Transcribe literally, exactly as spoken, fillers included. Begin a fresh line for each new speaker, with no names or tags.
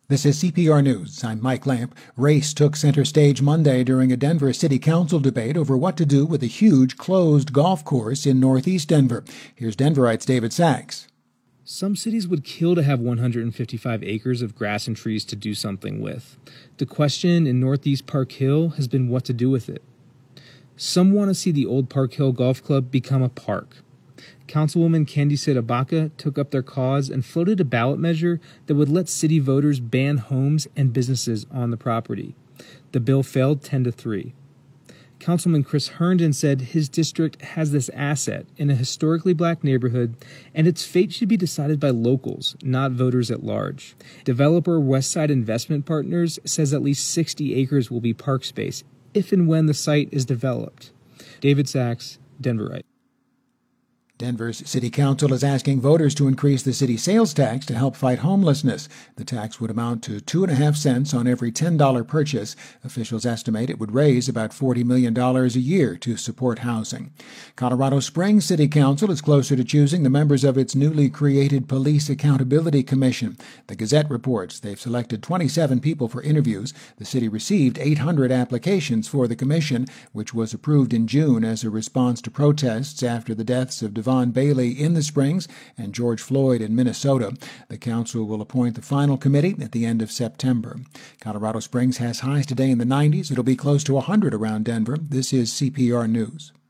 This is C P R News. I'm Mike Lamp. Race took center stage Monday during a Denver City Council debate over what to do with a huge closed golf course in northeast Denver. Here's Denverite's David Sachs.
Some cities would kill to have one hundred fifty-five acres of grass and trees to do something with. The question in northeast Park Hill has been what to do with it. Some want to see the old Park Hill Golf Club become a park. Councilwoman Candice Ibaka took up their cause and floated a ballot measure that would let city voters ban homes and businesses on the property. The bill failed ten to three. Councilman Chris Herndon said his district has this asset in a historically black neighborhood, and its fate should be decided by locals, not voters at large. Developer Westside Investment Partners says at least sixty acres will be park space if and when the site is developed. David Sachs, Denverite.
Denver's City Council is asking voters to increase the city sales tax to help fight homelessness. The tax would amount to two and a half cents on every ten dollar purchase. Officials estimate it would raise about forty million dollars a year to support housing. Colorado Springs City Council is closer to choosing the members of its newly created Police Accountability Commission. The Gazette reports they've selected twenty-seven people for interviews. The city received eight hundred applications for the commission, which was approved in June as a response to protests after the deaths of Devon Bailey in the Springs and George Floyd in Minnesota. The council will appoint the final committee at the end of September. Colorado Springs has highs today in the nineties. It'll be close to one hundred around Denver. This is C P R News.